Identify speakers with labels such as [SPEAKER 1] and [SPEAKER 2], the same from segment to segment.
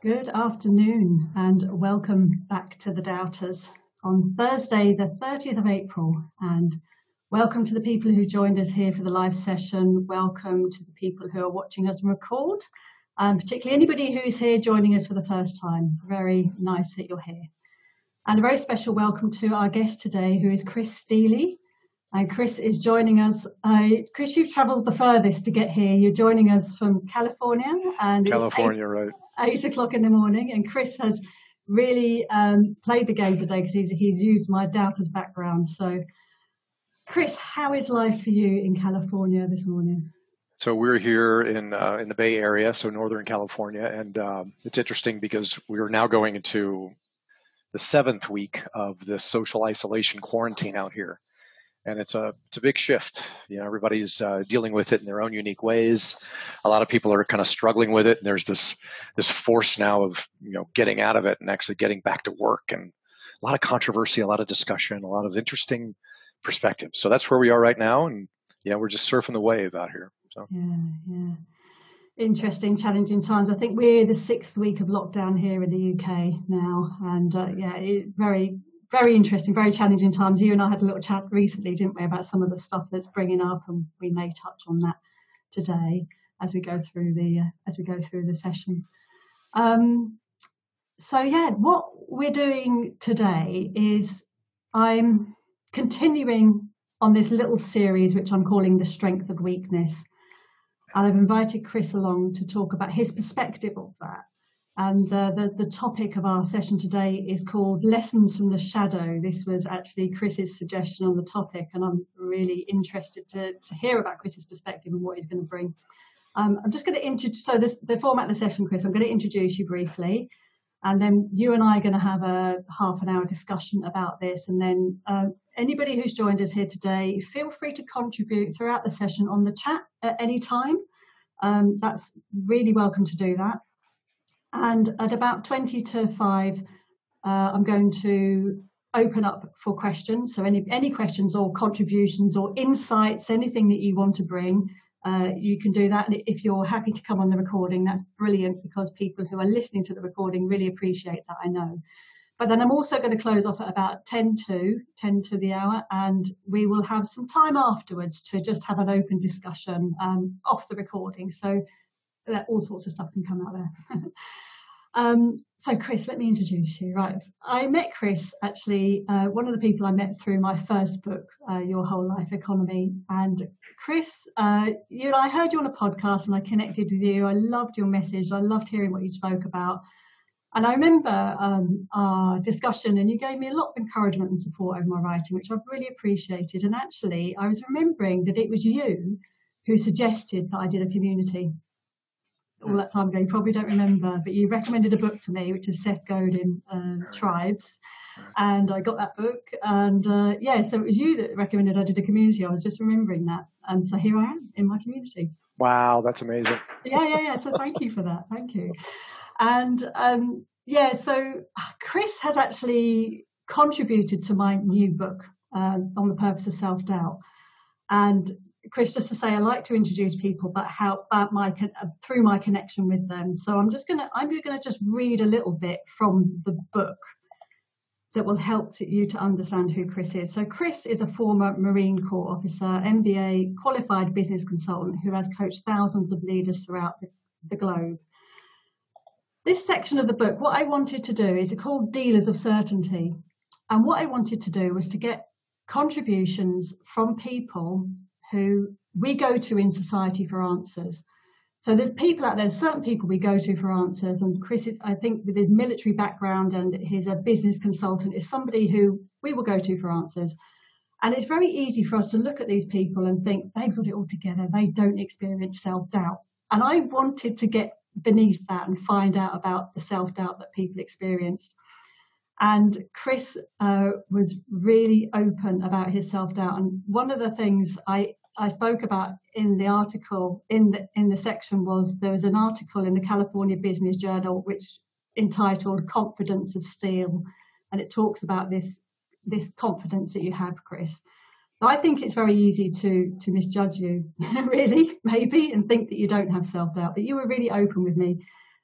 [SPEAKER 1] Good afternoon and welcome back to the Doubters on Thursday, the 30th of April. And welcome to the people who joined us here for the live session. Welcome to the people who are watching us record, and particularly anybody who's here joining us for the first time. Very nice that you're here. And a very special welcome to our guest today, who is Chris Steely. And Chris is joining us. Chris, you've travelled the furthest to get here. You're joining us from California. And
[SPEAKER 2] California, right.
[SPEAKER 1] 8 o'clock in the morning. And Chris has really played the game today because he's used my doubters background. So, Chris, how is life for you in California this morning?
[SPEAKER 2] So we're here in the Bay Area, so Northern California. And it's interesting because we're now going into the 7th week of this social isolation quarantine out here. And it's a big shift. You know, everybody's dealing with it in their own unique ways. A lot of people are kind of struggling with it. And there's this force now of, getting out of it and actually getting back to work, and a lot of controversy, a lot of discussion, a lot of interesting perspectives. So that's where we are right now. And we're just surfing the wave out here. So.
[SPEAKER 1] Yeah. Interesting, challenging times. I think we're the 6th week of lockdown here in the UK now. And very, very interesting, very challenging times. You and I had a little chat recently, didn't we, about some of the stuff that's bringing up, and we may touch on that today as we go through the session. What we're doing today is I'm continuing on this little series which I'm calling The Strength of Weakness, and I've invited Chris along to talk about his perspective of that. And the topic of our session today is called Lessons from the Shadow. This was actually Chris's suggestion on the topic, and I'm really interested to hear about Chris's perspective and what he's going to bring. I'm just going to introduce, so the format of the session, Chris, I'm going to introduce you briefly, and then you and I are going to have a half an hour discussion about this. And then anybody who's joined us here today, feel free to contribute throughout the session on the chat at any time. That's really welcome to do that. And at about 20 to 5, I'm going to open up for questions. So any questions or contributions or insights, anything that you want to bring, you can do that. And if you're happy to come on the recording, that's brilliant, because people who are listening to the recording really appreciate that, I know. But then I'm also going to close off at about 10 to the hour, and we will have some time afterwards to just have an open discussion off the recording. So that all sorts of stuff can come out there. So Chris, let me introduce you. Right, I met Chris, actually, one of the people I met through my first book, Your Whole Life Economy. And Chris, I heard you on a podcast and I connected with you. I loved your message. I loved hearing what you spoke about. And I remember our discussion, and you gave me a lot of encouragement and support over my writing, which I've really appreciated. And actually, I was remembering that it was you who suggested that I did a community all that time ago. You probably don't remember, but you recommended a book to me, which is Seth Godin, Tribes. And I got that book. And so it was you that recommended I did a community. I was just remembering that. And so here I am in my community.
[SPEAKER 2] Wow, that's amazing.
[SPEAKER 1] Yeah. So thank you for that. Thank you. And so Chris has actually contributed to my new book on the purpose of self-doubt. And Chris, just to say, I like to introduce people, but through my connection with them. So I'm gonna just read a little bit from the book that will help you to understand who Chris is. So Chris is a former Marine Corps officer, MBA qualified business consultant who has coached thousands of leaders throughout the globe. This section of the book, what I wanted to do is called Dealers of Certainty. And what I wanted to do was to get contributions from people who we go to in society for answers. So there's people out there, certain people we go to for answers. And Chris, I think with his military background and he's a business consultant, is somebody who we will go to for answers. And it's very easy for us to look at these people and think they've got it all together. They don't experience self-doubt. And I wanted to get beneath that and find out about the self-doubt that people experienced. And Chris was really open about his self-doubt. And one of the things I spoke about in the article, in the section, was there was an article in the California Business Journal which entitled Confidence of Steel. And it talks about this confidence that you have, Chris. So I think it's very easy to misjudge you, really, maybe, and think that you don't have self-doubt. But you were really open with me.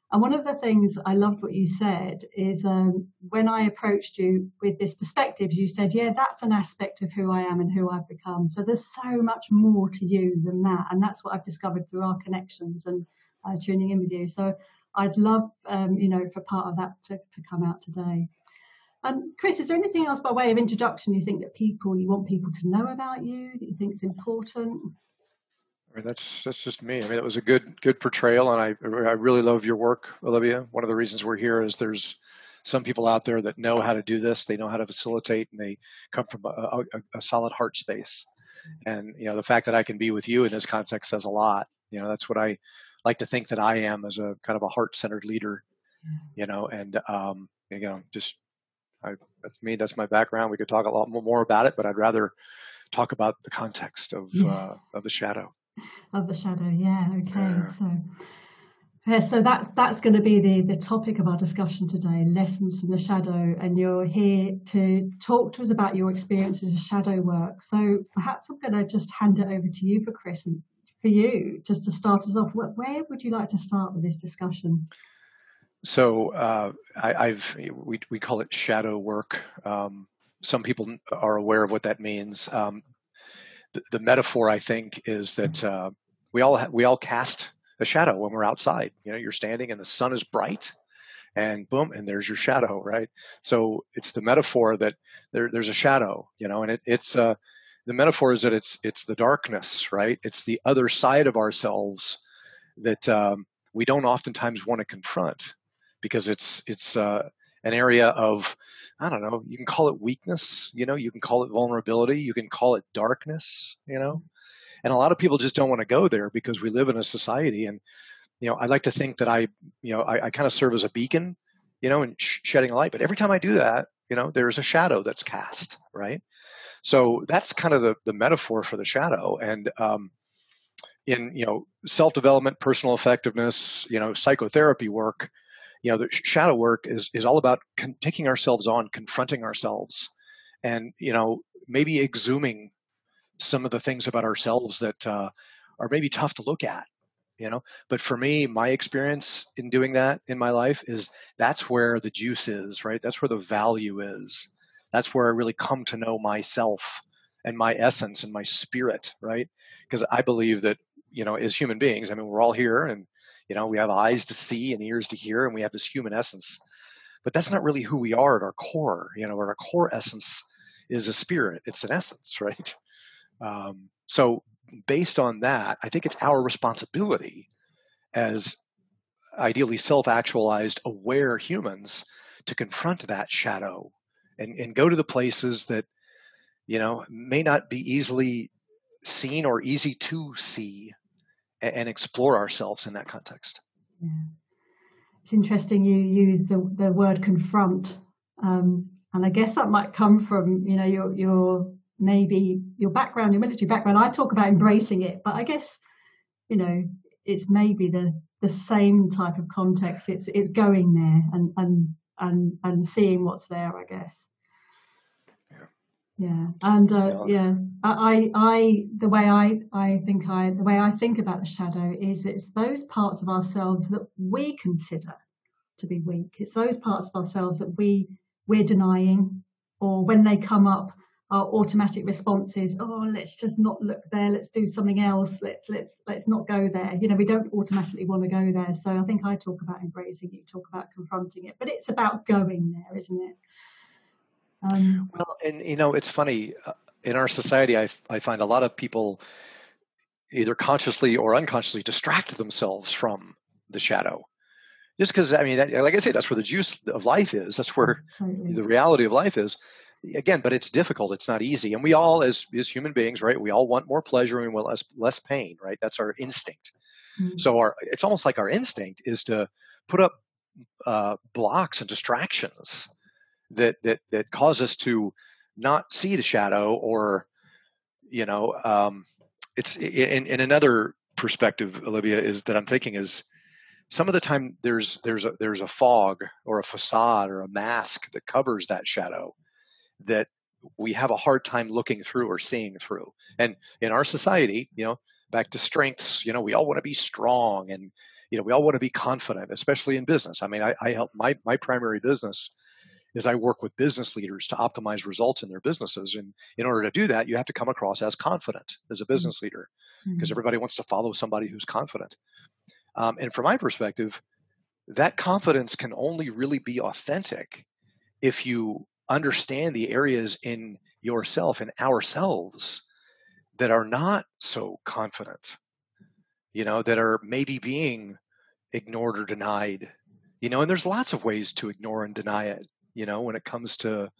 [SPEAKER 1] And one of the things I loved what you said is when I approached you with this perspective, you said, yeah, that's an aspect of who I am and who I've become. So there's so much more to you than that. And that's what I've discovered through our connections and tuning in with you. So I'd love, for part of that to come out today. Chris, is there anything else by way of introduction you think that you want people to know about you, that you think is important?
[SPEAKER 2] I mean, that's just me. I mean, it was a good portrayal, and I really love your work, Olivia. One of the reasons we're here is there's some people out there that know how to do this. They know how to facilitate, and they come from a solid heart space. And the fact that I can be with you in this context says a lot. That's what I like to think that I am, as a kind of a heart-centered leader. And just that's me. That's my background. We could talk a lot more about it, but I'd rather talk about the context of the shadow.
[SPEAKER 1] Of the shadow, yeah. Okay, so that's going to be the topic of our discussion today: lessons from the shadow. And you're here to talk to us about your experiences of shadow work. So perhaps I'm going to just hand it over to you, for Chris, and for you, just to start us off. Where would you like to start with this discussion?
[SPEAKER 2] So we call it shadow work. Some people are aware of what that means. The metaphor, I think, is that we all cast a shadow when we're outside. You're standing and the sun is bright, and boom, and there's your shadow, right? So it's the metaphor that there's a shadow, and it's the metaphor is that it's the darkness, right? It's the other side of ourselves that we don't oftentimes want to confront, because it's an area of, I don't know, you can call it weakness, you can call it vulnerability, you can call it darkness, and a lot of people just don't want to go there because we live in a society. And, I like to think that I kind of serve as a beacon, and shedding a light. But every time I do that, there's a shadow that's cast, right? So that's kind of the metaphor for the shadow. And in, self-development, personal effectiveness, psychotherapy work, the shadow work is all about taking ourselves on, confronting ourselves, and, maybe exhuming some of the things about ourselves that are maybe tough to look at, But for me, my experience in doing that in my life is that's where the juice is, right? That's where the value is. That's where I really come to know myself and my essence and my spirit, right? Because I believe that, as human beings, I mean, we're all here, and, we have eyes to see and ears to hear, and we have this human essence. But that's not really who we are at our core. Our core essence is a spirit. It's an essence, right? So based on that, I think it's our responsibility as ideally self-actualized, aware humans to confront that shadow and go to the places that, may not be easily seen or easy to see, and explore ourselves in that context.
[SPEAKER 1] Yeah. It's interesting you use the word confront, and I guess that might come from your maybe your background, your military background. I talk about embracing it, but I guess it's maybe the same type of context. It's going there and seeing what's there, I guess. Yeah, and the way I think about the shadow is it's those parts of ourselves that we consider to be weak. It's those parts of ourselves that we're denying, or when they come up, our automatic response is, oh, let's just not look there. Let's do something else. Let's not go there. We don't automatically want to go there. So I think I talk about embracing it, you talk about confronting it, but it's about going there, isn't it?
[SPEAKER 2] Well, and it's funny, in our society, I find a lot of people either consciously or unconsciously distract themselves from the shadow, just because, I mean, like I say, that's where the juice of life is. That's where the reality of life is. Again, but it's difficult. It's not easy, and we all, as human beings, right? We all want more pleasure and we want less pain, right? That's our instinct. Mm-hmm. So it's almost like our instinct is to put up blocks and distractions that cause us to not see the shadow, or it's in another perspective, Olivia, is that I'm thinking is some of the time there's a fog or a facade or a mask that covers that shadow that we have a hard time looking through or seeing through. And in our society, back to strengths, we all want to be strong, and we all want to be confident, especially in business. I mean, I help my primary business is I work with business leaders to optimize results in their businesses. And in order to do that, you have to come across as confident as a business leader, because everybody wants to follow somebody who's confident. And from my perspective, that confidence can only really be authentic if you understand the areas in yourself and ourselves that are not so confident, that are maybe being ignored or denied, and there's lots of ways to ignore and deny it, when it comes to,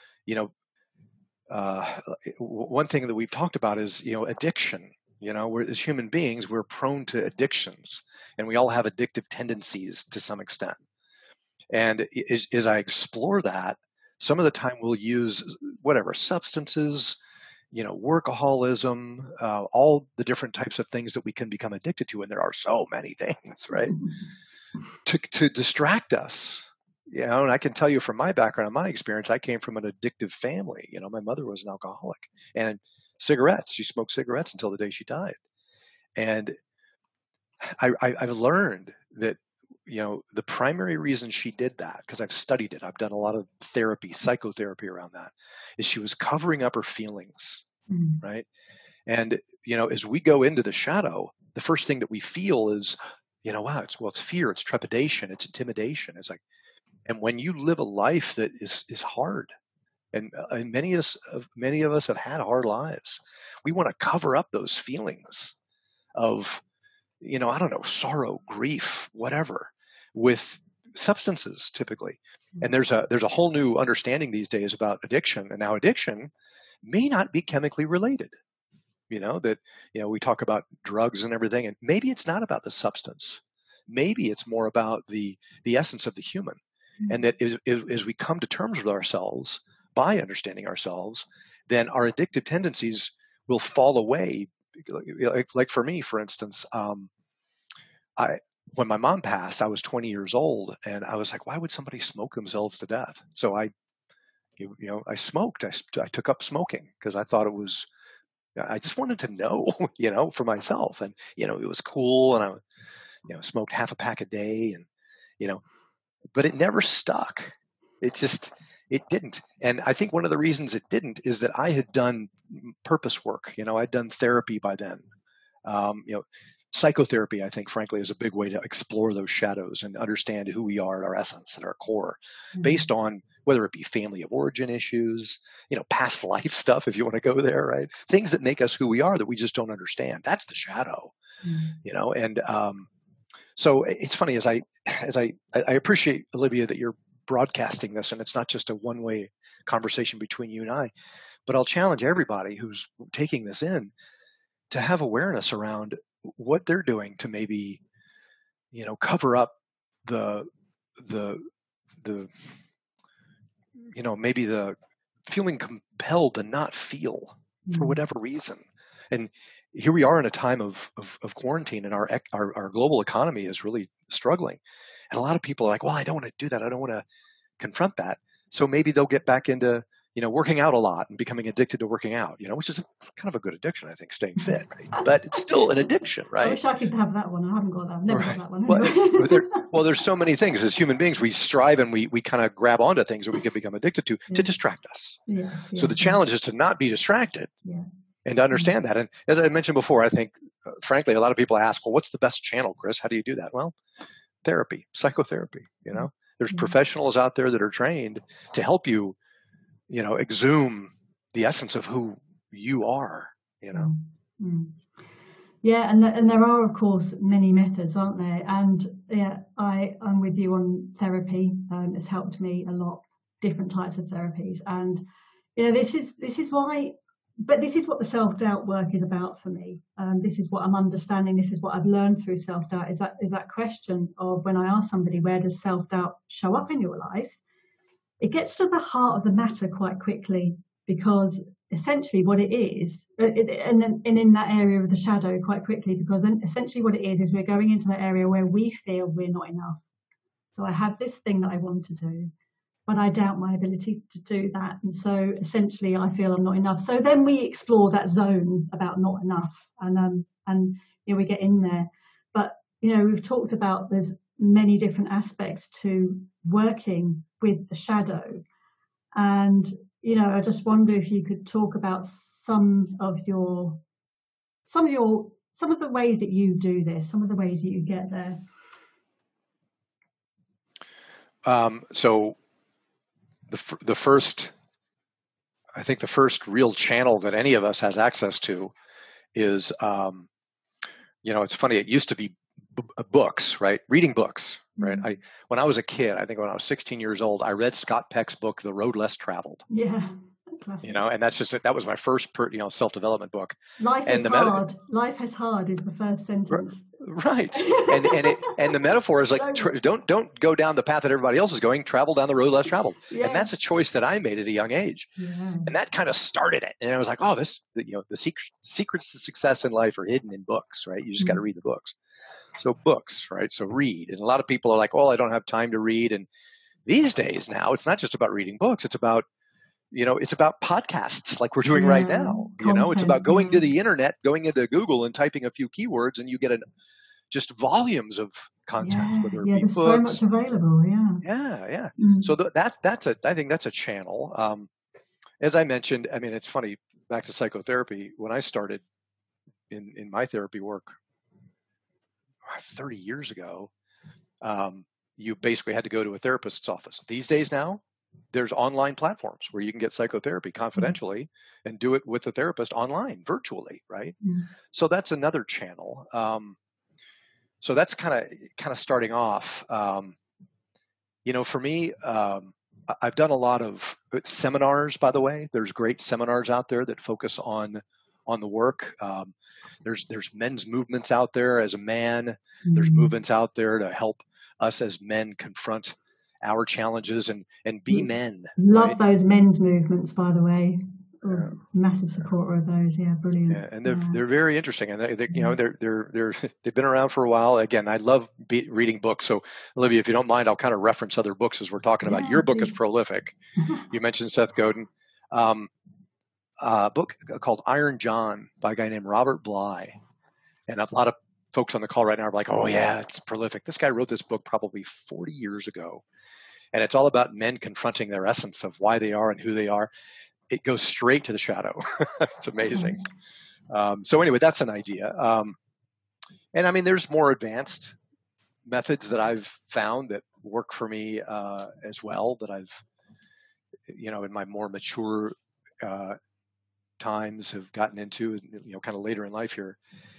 [SPEAKER 2] one thing that we've talked about is, addiction. We're, as human beings, we're prone to addictions, and we all have addictive tendencies to some extent. And as I explore that, some of the time we'll use whatever substances, workaholism, all the different types of things that we can become addicted to, and there are so many things, right, to distract us. And I can tell you from my background and my experience, I came from an addictive family. My mother was an alcoholic, and cigarettes. She smoked cigarettes until the day she died. And I've learned that, the primary reason she did that, because I've studied it, I've done a lot of therapy, psychotherapy around that, is she was covering up her feelings, right? And, as we go into the shadow, the first thing that we feel is, wow, it's fear, it's trepidation, it's intimidation. It's like, and when you live a life that is hard, and many of us have had hard lives, we want to cover up those feelings of, I don't know, sorrow, grief, whatever, with substances typically. And there's a whole new understanding these days about addiction. And now addiction may not be chemically related. That, we talk about drugs and everything, and maybe it's not about the substance. Maybe it's more about the essence of the human. And that as we come to terms with ourselves by understanding ourselves, then our addictive tendencies will fall away. Like for me, for instance, when my mom passed, I was 20 years old, and I was like, why would somebody smoke themselves to death? So I smoked. I took up smoking because I thought I just wanted to know, for myself, and it was cool, and I smoked half a pack a day, and but it never stuck. It didn't. And I think one of the reasons it didn't is that I had done purpose work. I'd done therapy by then. Psychotherapy, I think, frankly, is a big way to explore those shadows and understand who we are at our essence and our core, based on whether it be family of origin issues, past life stuff, if you want to go there, right? Things that make us who we are that we just don't understand. That's the shadow, and so it's funny, as I appreciate, Olivia, that you're broadcasting this, and it's not just a one-way conversation between you and I, but I'll challenge everybody who's taking this in to have awareness around what they're doing to maybe, cover up the maybe the feeling compelled to not feel for whatever reason. And here we are in a time of quarantine, and our global economy is really struggling. And a lot of people are like, well, I don't want to do that. I don't want to confront that. So maybe they'll get back into, working out a lot and becoming addicted to working out, which is kind of a good addiction, I think, staying fit, right? But it's still an addiction, right?
[SPEAKER 1] I wish I could have that one. I haven't got that. I've never got that one.
[SPEAKER 2] Well, there's so many things. As human beings, we strive and we kind of grab onto things that we can become addicted to distract us. So the challenge is to not be distracted. And to understand that. And as I mentioned before, I think, frankly, a lot of people ask, well, what's the best channel, Chris? How do you do that? Well, therapy, psychotherapy. There's professionals out there that are trained to help you, exhume the essence of who you are,
[SPEAKER 1] Yeah, and there are, of course, many methods, aren't there? And yeah, I'm with you on therapy. It's helped me a lot, different types of therapies. And this is why. But this is what the self-doubt work is about for me. This is what I'm understanding. This is what I've learned through self-doubt. Is that question of, when I ask somebody, where does self-doubt show up in your life? It gets to the heart of the matter quite quickly, because essentially what it is, and in that area of the shadow quite quickly, because then essentially what it is we're going into that area where we feel we're not enough. So I have this thing that I want to do, but I doubt my ability to do that. And so essentially I feel I'm not enough. So then we explore that zone about not enough, and we get in there. But we've talked about there's many different aspects to working with the shadow. And, I just wonder if you could talk about some of the ways that you do this, some of the ways that you get there.
[SPEAKER 2] So the first real channel that any of us has access to is, it's funny. It used to be books, right? Reading books, right?
[SPEAKER 1] Mm-hmm.
[SPEAKER 2] When I was a kid, I think when I was 16 years old, I read Scott Peck's book, The Road Less Traveled.
[SPEAKER 1] Yeah.
[SPEAKER 2] And that was my first, self-development book.
[SPEAKER 1] Life is hard. Life is hard is the first sentence.
[SPEAKER 2] Right. And the metaphor is like, don't go down the path that everybody else is going, travel down the road less traveled. Yeah. And that's a choice that I made at a young age.
[SPEAKER 1] Yeah.
[SPEAKER 2] And that kind of started it. And I was like, oh, the secrets to success in life are hidden in books, right? You just got to read the books. So books, right? So read. And a lot of people are like, oh, I don't have time to read. And these days now, it's not just about reading books. It's about podcasts like we're doing right now.
[SPEAKER 1] Content,
[SPEAKER 2] it's about going to the internet, going into Google and typing a few keywords, and you get just volumes of content. Whether it be
[SPEAKER 1] there's
[SPEAKER 2] books,
[SPEAKER 1] so much available.
[SPEAKER 2] Yeah. So I think that's a channel. As I mentioned, I mean, it's funny. Back to psychotherapy. When I started in my therapy work 30 years ago, you basically had to go to a therapist's office. These days now, there's online platforms where you can get psychotherapy confidentially and do it with a therapist online, virtually, right? So that's another channel. So that's kind of starting off. For me, I've done a lot of seminars, by the way. There's great seminars out there that focus on the work. There's men's movements out there as a man. There's movements out there to help us as men confront our challenges and be men.
[SPEAKER 1] Love those men's movements, by the way. Massive supporter of those. Yeah, brilliant.
[SPEAKER 2] Yeah, and they're very interesting, and they've been around for a while. Again, I love reading books. So, Olivia, if you don't mind, I'll kind of reference other books as we're talking about. Your book is prolific. You mentioned Seth Godin. A book called Iron John by a guy named Robert Bly, and a lot of folks on the call right now are like, "Oh yeah, it's prolific." This guy wrote this book probably 40 years ago. And it's all about men confronting their essence of why they are and who they are. It goes straight to the shadow. It's amazing. So anyway, that's an idea. And I mean, there's more advanced methods that I've found that work for me as well, that I've, in my more mature times have gotten into, kind of later in life here.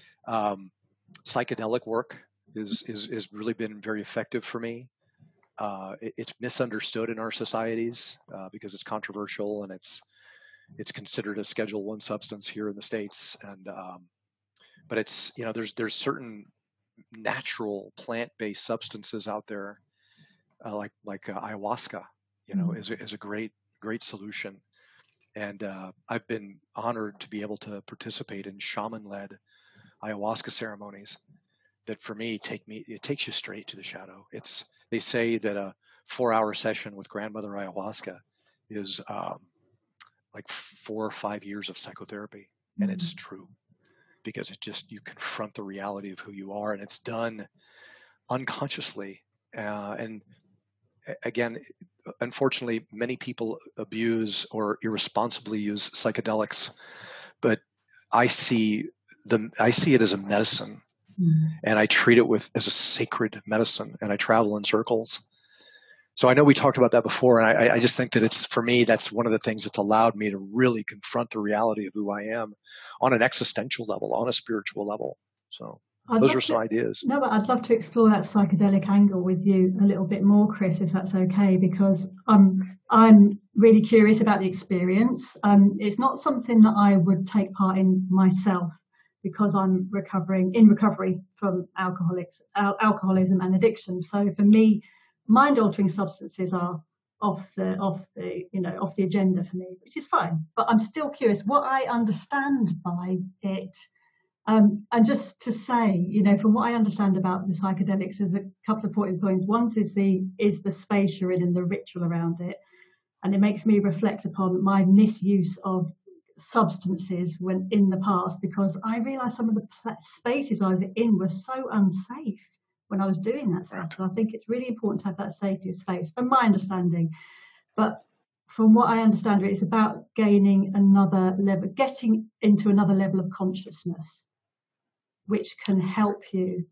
[SPEAKER 2] Psychedelic work is really been very effective for me. It's misunderstood in our societies because it's controversial and it's considered a Schedule I substance here in the States. And but it's there's certain natural plant-based substances out there like ayahuasca, is a great solution. And I've been honored to be able to participate in shaman-led ayahuasca ceremonies that for me it takes you straight to the shadow. They say that a 4-hour session with grandmother ayahuasca is like 4 or 5 years of psychotherapy. And it's true because you confront the reality of who you are, and it's done unconsciously. And again, unfortunately, many people abuse or irresponsibly use psychedelics, but I see it as a medicine. And I treat it as a sacred medicine, and I travel in circles. So I know we talked about that before, and I just think that for me, that's one of the things that's allowed me to really confront the reality of who I am on an existential level, on a spiritual level. So those are some ideas.
[SPEAKER 1] No, but I'd love to explore that psychedelic angle with you a little bit more, Chris, if that's okay, because I'm really curious about the experience. It's not something that I would take part in myself, because I'm in recovery from alcoholism and addiction. So for me, mind-altering substances are off the agenda for me, which is fine. But I'm still curious what I understand by it. And just to say, from what I understand about the psychedelics, there's a couple of important points. One is the space you're in and the ritual around it, and it makes me reflect upon my misuse of substances when in the past, because I realised some of the spaces I was in were so unsafe when I was doing that stuff. So I think it's really important to have that safety of space, from my understanding. But from what I understand, it's about gaining another level, getting into another level of consciousness, which can help you.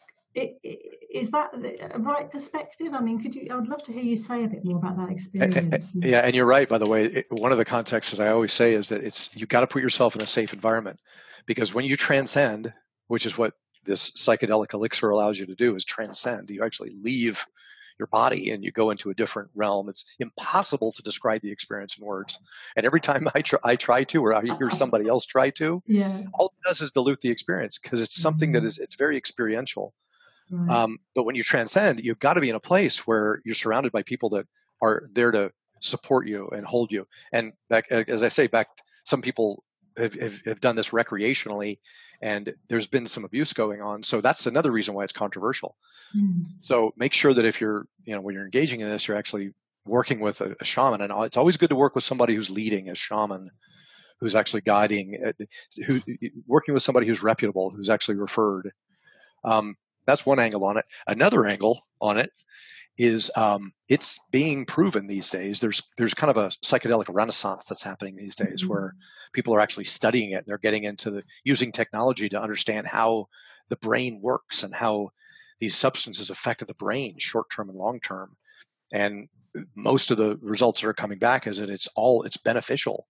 [SPEAKER 1] Is that a right perspective? I mean, I would love to hear you say a bit more about that experience.
[SPEAKER 2] Yeah, and you're right, by the way. One of the contexts I always say is that you've got to put yourself in a safe environment, because when you transcend, which is what this psychedelic elixir allows you to do, is transcend. You actually leave your body and you go into a different realm. It's impossible to describe the experience in words. And every time I try to, or I hear somebody else try to, all it does is dilute the experience, because it's something that it's very experiential.
[SPEAKER 1] Right.
[SPEAKER 2] But when you transcend, you've got to be in a place where you're surrounded by people that are there to support you and hold you. And as I say, some people have done this recreationally, and there's been some abuse going on. So that's another reason why it's controversial. So make sure that if when you're engaging in this, you're actually working with a shaman. And it's always good to work with somebody who's leading as shaman, who's actually guiding, working with somebody who's reputable, who's actually referred. That's one angle on it. Another angle on it is it's being proven these days. There's kind of a psychedelic renaissance that's happening these days, where people are actually studying it, and they're getting into using technology to understand how the brain works and how these substances affect the brain, short term and long term. And most of the results that are coming back is that it's beneficial.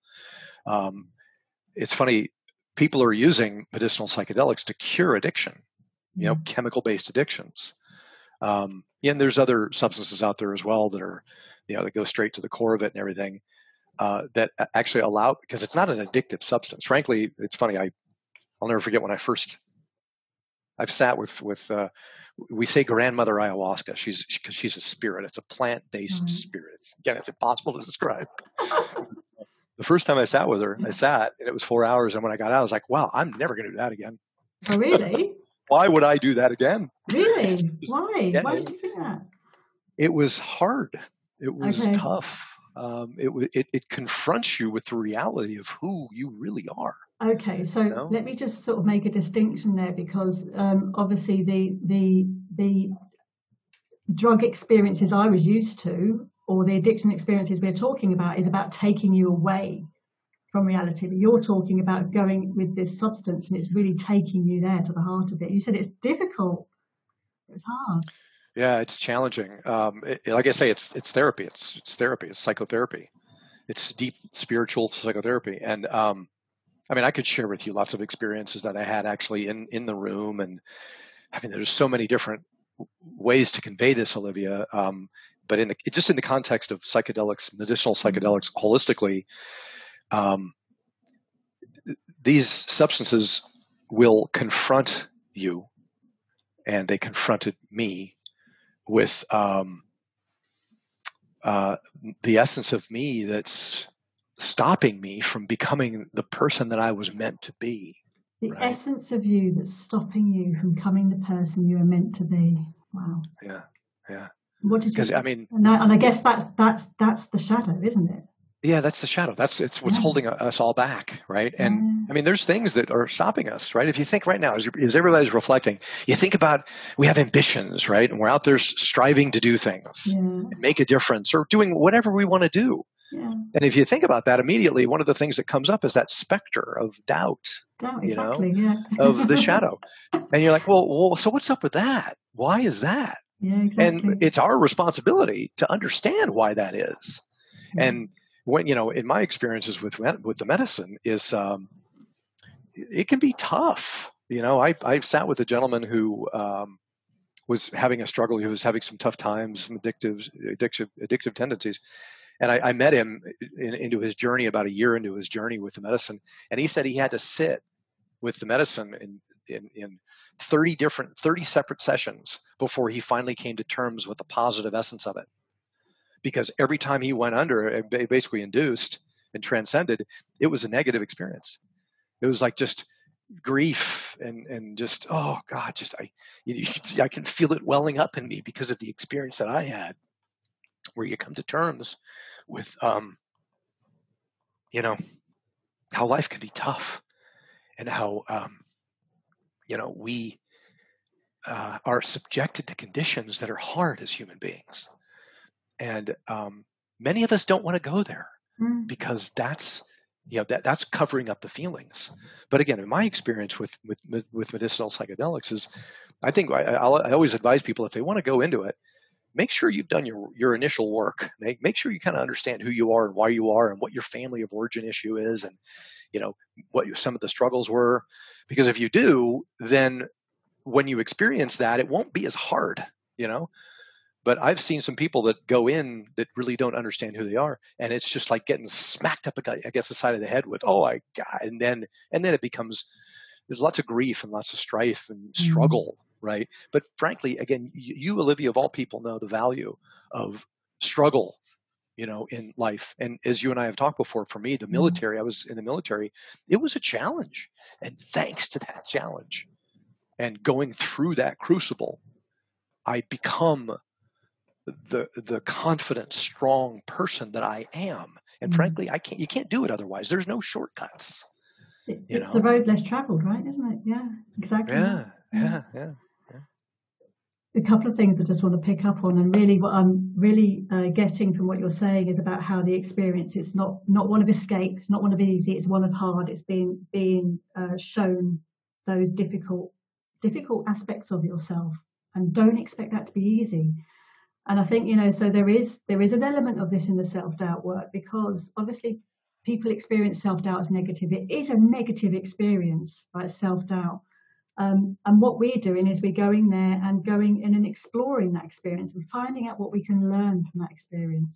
[SPEAKER 2] It's funny, people are using medicinal psychedelics to cure addiction. Chemical-based addictions. And there's other substances out there as well that are, that go straight to the core of it and everything, that actually allow, because it's not an addictive substance. Frankly, it's funny. I'll never forget when I've sat with we say grandmother ayahuasca. Because she's a spirit. It's a plant-based spirit. Again, it's impossible to describe. The first time I sat with her, and it was 4 hours. And when I got out, I was like, wow, I'm never going to do that again.
[SPEAKER 1] Oh, really?
[SPEAKER 2] Why would I do that again?
[SPEAKER 1] Really? Why? Why did you think that?
[SPEAKER 2] It was hard. It was tough. It confronts you with the reality of who you really are.
[SPEAKER 1] Okay, so let me just sort of make a distinction there, because obviously the drug experiences I was used to, or the addiction experiences we're talking about, is about taking you away from reality. But you're talking about going with this substance, and it's really taking you there to the heart of it. You said it's difficult. It's hard.
[SPEAKER 2] Yeah, it's challenging. Like I say, it's therapy. It's therapy. It's psychotherapy. It's deep spiritual psychotherapy. And I could share with you lots of experiences that I had actually in the room. And there's so many different ways to convey this, Olivia. But just in the context of psychedelics, medicinal psychedelics, holistically, these substances will confront you, and they confronted me with the essence of me that's stopping me from becoming the person that I was meant to be.
[SPEAKER 1] The essence of you that's stopping you from becoming the person you are meant to be. Wow.
[SPEAKER 2] Yeah.
[SPEAKER 1] What did you? And I guess that's the shadow, isn't it?
[SPEAKER 2] Yeah, that's the shadow. It's what's holding us all back, right? And there's things that are stopping us, right? If you think right now, as everybody's reflecting, you think about, we have ambitions, right? And we're out there striving to do things, and make a difference, or doing whatever we want to do.
[SPEAKER 1] Yeah.
[SPEAKER 2] And if you think about that, immediately one of the things that comes up is that specter of doubt,
[SPEAKER 1] exactly,
[SPEAKER 2] of the shadow. And you're like, well, so what's up with that? Why is that?
[SPEAKER 1] Yeah, exactly.
[SPEAKER 2] And it's our responsibility to understand why that is. And when, in my experiences with the medicine, is it can be tough. I sat with a gentleman who was having a struggle. He was having some tough times, some addictive tendencies. And I met him into his journey, about a year into his journey with the medicine. And he said he had to sit with the medicine in 30 separate sessions before he finally came to terms with the positive essence of it. Because every time he went under, it basically induced and transcended, it was a negative experience. It was like just grief and just, oh God, I can feel it welling up in me because of the experience that I had, where you come to terms with, how life can be tough, and how we are subjected to conditions that are hard as human beings. And many of us don't want to go there because that's covering up the feelings. But again, in my experience with medicinal psychedelics is, I think I always advise people, if they want to go into it, make sure you've done your initial work. Make sure you kind of understand who you are and why you are and what your family of origin issue is, and what some of the struggles were. Because if you do, then when you experience that, it won't be as hard, But I've seen some people that go in that really don't understand who they are, and it's just like getting smacked up, I guess, the side of the head with, oh my God, and then it becomes, there's lots of grief and lots of strife and struggle, right? But frankly, again, you, Olivia, of all people, know the value of struggle, in life. And as you and I have talked before, for me, the military, I was in the military, it was a challenge, and thanks to that challenge and going through that crucible, I become the confident, strong person that I am. And frankly, you can't do it otherwise. There's no shortcuts.
[SPEAKER 1] It's the road less traveled, right? Isn't it? Yeah, exactly.
[SPEAKER 2] Yeah.
[SPEAKER 1] A couple of things I just want to pick up on, and really what I'm really getting from what you're saying is about how the experience is not one of escape, it's not one of easy, it's one of hard. It's being shown those difficult aspects of yourself, and don't expect that to be easy. And I think, so there is an element of this in the self-doubt work, because obviously people experience self-doubt as negative. It is a negative experience, right? Self-doubt. And what we're doing is we're going there and going in and exploring that experience and finding out what we can learn from that experience.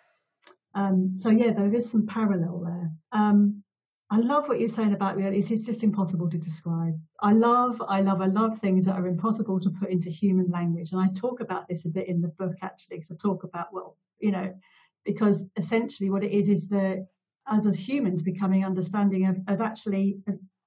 [SPEAKER 1] So yeah, there is some parallel there. I love what you're saying about reality. It's just impossible to describe. I love things that are impossible to put into human language. And I talk about this a bit in the book, actually, because I talk about, because essentially what it is that as humans becoming understanding of actually,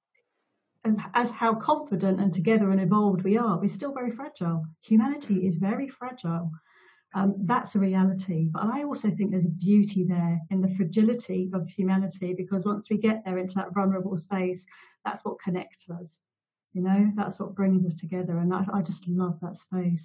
[SPEAKER 1] as how confident and together and evolved we are, we're still very fragile. Humanity is very fragile. That's a reality. But I also think there's a beauty there in the fragility of humanity, because once we get there into that vulnerable space, that's what connects us. That's what brings us together. And I just love that space.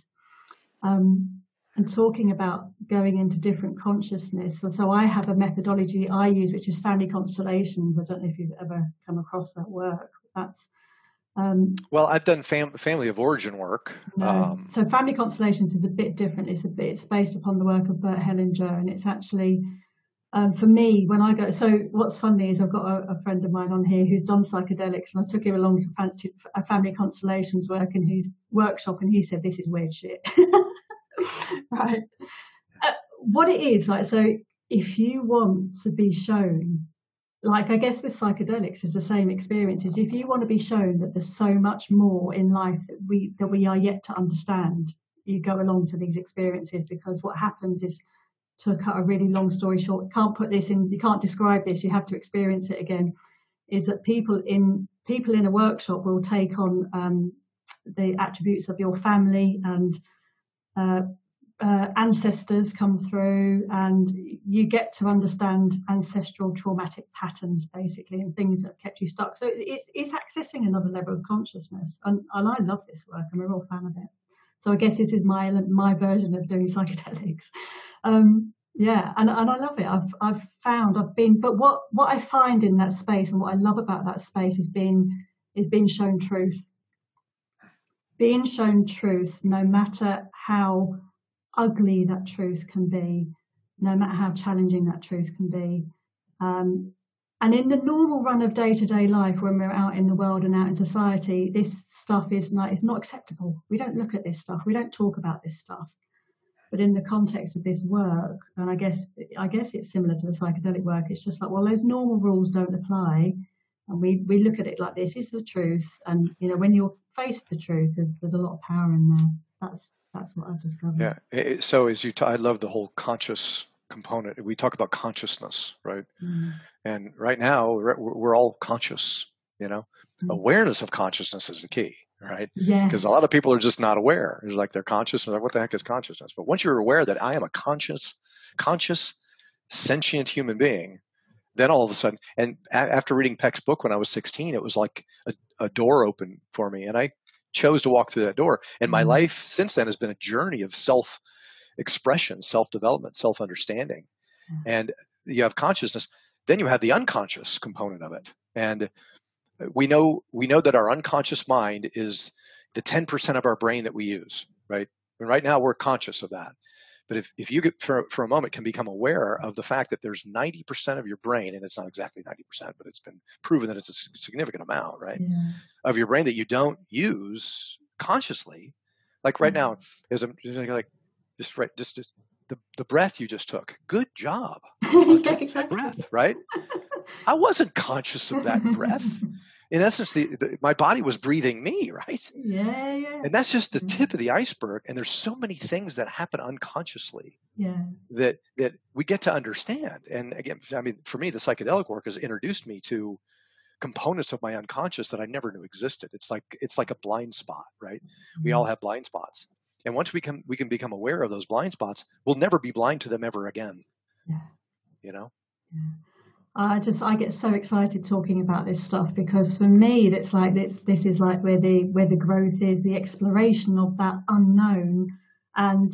[SPEAKER 1] And talking about going into different consciousness. So I have a methodology I use, which is family constellations. I don't know if you've ever come across that work. That's
[SPEAKER 2] well, I've done family of origin work.
[SPEAKER 1] No. So family constellations is a bit different. It's based upon the work of Bert Hellinger, and it's actually for me when I go. So what's funny is I've got a friend of mine on here who's done psychedelics, and I took him along to a family constellations work in his workshop, and he said this is weird shit. Right. What it is like. So if you want to be shown. Like, I guess with psychedelics, it's the same experience. Is if you want to be shown that there's so much more in life that we are yet to understand, you go along to these experiences, because what happens is, to cut a really long story short, you can't describe this, you have to experience it again, is that people in a workshop will take on the attributes of your family, and ancestors come through, and you get to understand ancestral traumatic patterns, basically, and things that kept you stuck. So it's accessing another level of consciousness, and I love this work. I'm a real fan of it. So I guess it is my version of doing psychedelics. Yeah, and I love it. But what I find in that space, and what I love about that space, is being shown truth. Being shown truth, no matter how ugly that truth can be, no matter how challenging that truth can be. And in the normal run of day-to-day life, when we're out in the world and out in society, this stuff is it's not acceptable. We don't look at this stuff. We don't talk about this stuff. But in the context of this work, and I guess it's similar to the psychedelic work, it's just like, well, those normal rules don't apply. And we look at it like this is the truth. And, when you're faced with the truth, there's a lot of power in there. That's what I've discovered.
[SPEAKER 2] Yeah. So I love the whole conscious component. We talk about consciousness, right? And right now we're all conscious, Awareness of consciousness is the key, right?
[SPEAKER 1] Yeah.
[SPEAKER 2] Because a lot of people are just not aware. It's like they're conscious and they're like, what the heck is consciousness? But once you're aware that I am a conscious, sentient human being, then all of a sudden, and after reading Peck's book when I was 16, it was like a door opened for me, and I chose to walk through that door. And my life since then has been a journey of self-expression, self-development, self-understanding. And you have consciousness, then you have the unconscious component of it. And we know that our unconscious mind is the 10% of our brain that we use, right? And right now we're conscious of that. But if you get for a moment can become aware of the fact that there's 90% of your brain, and it's not exactly 90%, but it's been proven that it's a significant amount, right, of your brain that you don't use consciously. Like right now, as I'm like, just the breath you just took. Good job. Taking that breath, right? I wasn't conscious of that breath. In essence, my body was breathing me, right?
[SPEAKER 1] Yeah.
[SPEAKER 2] And that's just the tip of the iceberg. And there's so many things that happen unconsciously that we get to understand. And again, I mean, for me, the psychedelic work has introduced me to components of my unconscious that I never knew existed. It's like a blind spot, right? We all have blind spots. And once we can become aware of those blind spots, we'll never be blind to them ever again.
[SPEAKER 1] Yeah.
[SPEAKER 2] You know?
[SPEAKER 1] Yeah. I get so excited talking about this stuff, because for me it's like this is like where the growth is, the exploration of that unknown, and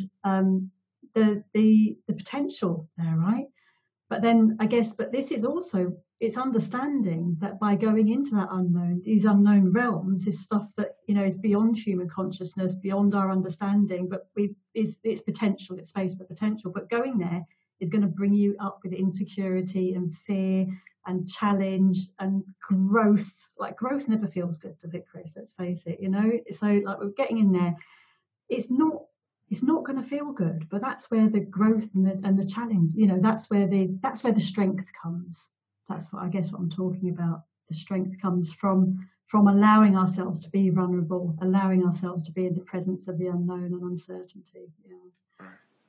[SPEAKER 1] the potential there, right? But then I guess, but this is also, it's understanding that by going into that unknown, these unknown realms, is stuff that, you know, is beyond human consciousness, beyond our understanding, but it's potential, it's space for potential. But going there is going to bring you up with insecurity and fear and challenge and growth. Like, growth never feels good, does it, Chris? Let's face it, you know? So like, we're getting in there. It's not going to feel good, but that's where the growth and the challenge, you know, that's where the strength comes. That's what I'm talking about. The strength comes from allowing ourselves to be vulnerable, allowing ourselves to be in the presence of the unknown and uncertainty. Yeah.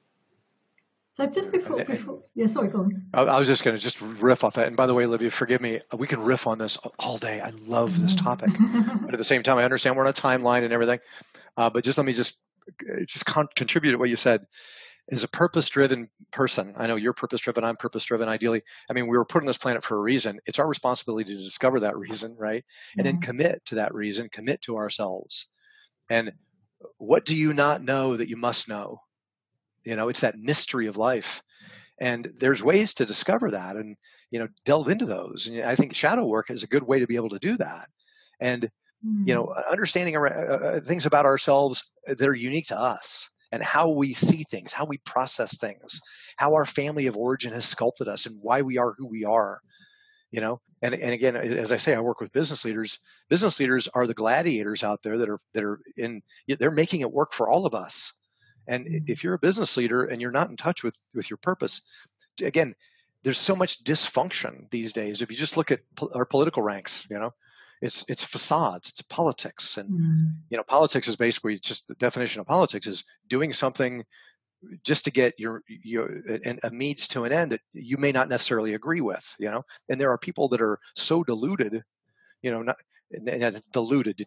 [SPEAKER 1] So just before, sorry, go on.
[SPEAKER 2] I was just going to just riff off that. And by the way, Olivia, forgive me, we can riff on this all day. I love this topic, but at the same time, I understand we're on a timeline and everything. But let me contribute to what you said. As a purpose-driven person, I know you're purpose-driven, I'm purpose-driven, ideally. I mean, we were put on this planet for a reason. It's our responsibility to discover that reason, right? And then commit to that reason, commit to ourselves. And what do you not know that you must know? You know, it's that mystery of life. And there's ways to discover that and, you know, delve into those. And I think shadow work is a good way to be able to do that. And, you know, understanding things about ourselves that are unique to us, and how we see things, how we process things, how our family of origin has sculpted us, and why we are who we are, you know. And again, as I say, I work with business leaders. Business leaders are the gladiators out there they're making it work for all of us. And if you're a business leader and you're not in touch with your purpose, again, there's so much dysfunction these days. If you just look at our political ranks, you know, it's facades, it's politics. And, you know, politics is basically just the definition of politics is doing something just to get your a means to an end that you may not necessarily agree with, you know. And there are people that are so deluded, you know, not deluded,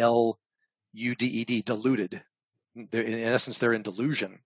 [SPEAKER 2] DELUDED, deluded. In essence, they're in delusion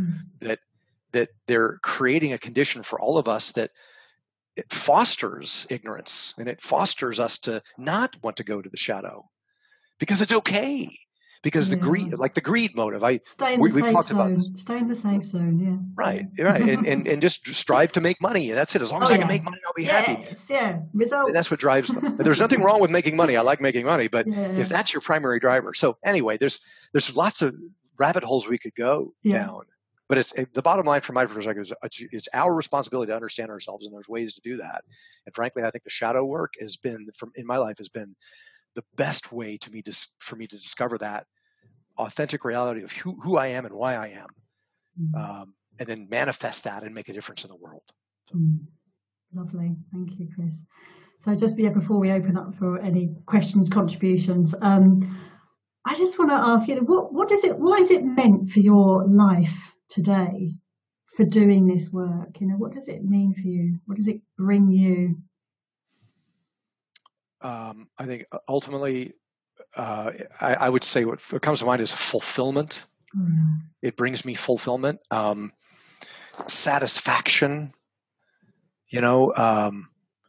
[SPEAKER 2] that they're creating a condition for all of us that it fosters ignorance, and it fosters us to not want to go to the shadow because it's okay. Because the greed motive, we've talked about this.
[SPEAKER 1] Stay in the safe zone, yeah.
[SPEAKER 2] Right, and just strive to make money, and that's it. As long as I can make money, I'll be happy.
[SPEAKER 1] Yeah, results.
[SPEAKER 2] And that's what drives them. But there's nothing wrong with making money. I like making money, but if that's your primary driver, so anyway, there's lots of rabbit holes we could go down. But it's the bottom line from my perspective is it's our responsibility to understand ourselves, and there's ways to do that. And frankly, I think the shadow work has been in my life has been the best way for me to discover that authentic reality of who I am and why I am, and then manifest that and make a difference in the world. So.
[SPEAKER 1] Lovely, thank you, Chris. So just before we open up for any questions, contributions, I just want to ask you, what is it meant for your life today for doing this work? You know, what does it mean for you? What does it bring you?
[SPEAKER 2] I think ultimately, I would say what comes to mind is fulfillment. It brings me fulfillment, satisfaction. You know,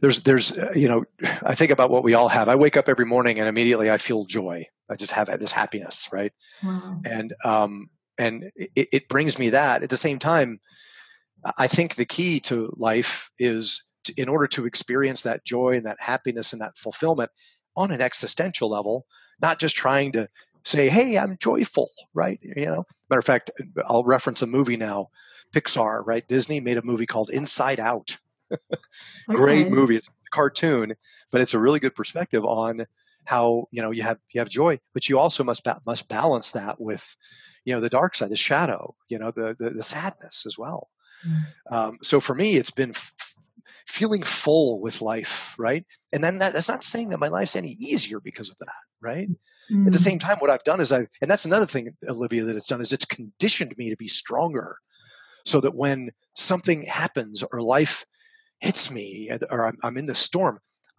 [SPEAKER 2] I think about what we all have. I wake up every morning and immediately I feel joy. I just have this happiness, right?
[SPEAKER 1] Wow.
[SPEAKER 2] And it brings me that. At the same time, I think the key to life is in order to experience that joy and that happiness and that fulfillment on an existential level, not just trying to say, "Hey, I'm joyful," right? Matter of fact, I'll reference a movie now, Pixar, right? Disney made a movie called Inside Out.
[SPEAKER 1] Okay.
[SPEAKER 2] Great movie. It's a cartoon, but it's a really good perspective on how you have joy, but you also must balance that with the dark side, the shadow, the sadness as well. So for me, it's been feeling full with life, right? And then that's not saying that my life's any easier because of that, right? At the same time, what I've done is and that's another thing, Olivia, that it's done is it's conditioned me to be stronger, so that when something happens or life hits me or I'm in the storm,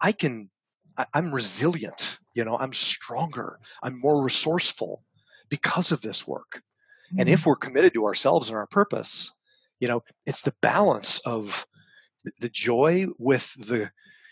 [SPEAKER 2] I'm resilient, I'm stronger, I'm more resourceful because of this work. And if we're committed to ourselves and our purpose, it's the balance of the joy with the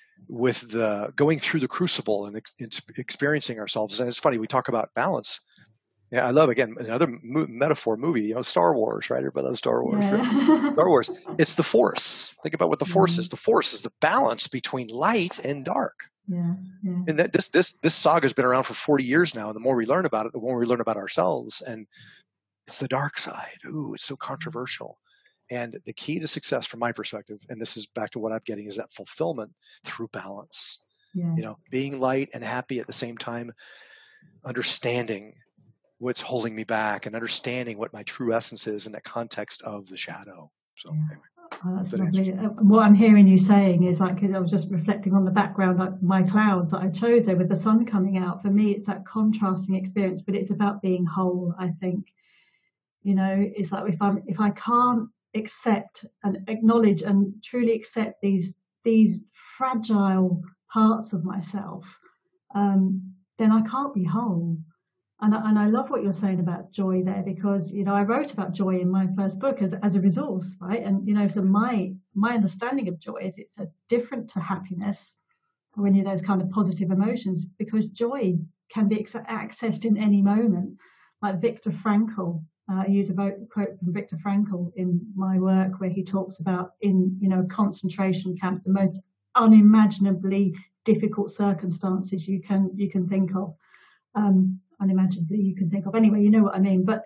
[SPEAKER 2] going through the crucible and experiencing ourselves. And it's funny, we talk about balance. Yeah, I love, again, another metaphor movie, Star Wars, right? Everybody loves Star Wars.
[SPEAKER 1] Yeah.
[SPEAKER 2] Right? Star Wars. It's the Force. Think about what the Force is. The Force is the balance between light and dark.
[SPEAKER 1] Yeah.
[SPEAKER 2] And that this saga has been around for 40 years now. And the more we learn about it, the more we learn about ourselves. And it's the dark side. Ooh, it's so controversial. And the key to success, from my perspective, and this is back to what I'm getting, is that fulfillment through balance.
[SPEAKER 1] Yeah.
[SPEAKER 2] Being light and happy at the same time, understanding what's holding me back and understanding what my true essence is in that context of the shadow. So anyway,
[SPEAKER 1] that's lovely. What I'm hearing you saying is, like, I was just reflecting on the background, like my clouds that I chose there with the sun coming out. For me, it's that contrasting experience, but it's about being whole, I think. It's like if I can't accept and acknowledge and truly accept these fragile parts of myself, then I can't be whole. And I love what you're saying about joy there, because I wrote about joy in my first book as a resource, right? And so my understanding of joy is it's different to happiness, when those kind of positive emotions, because joy can be accessed in any moment. Like Viktor Frankl, I use a quote from Viktor Frankl in my work, where he talks about in concentration camps, the most unimaginably difficult circumstances you can think of. Unimaginably you can think of. Anyway, you know what I mean. But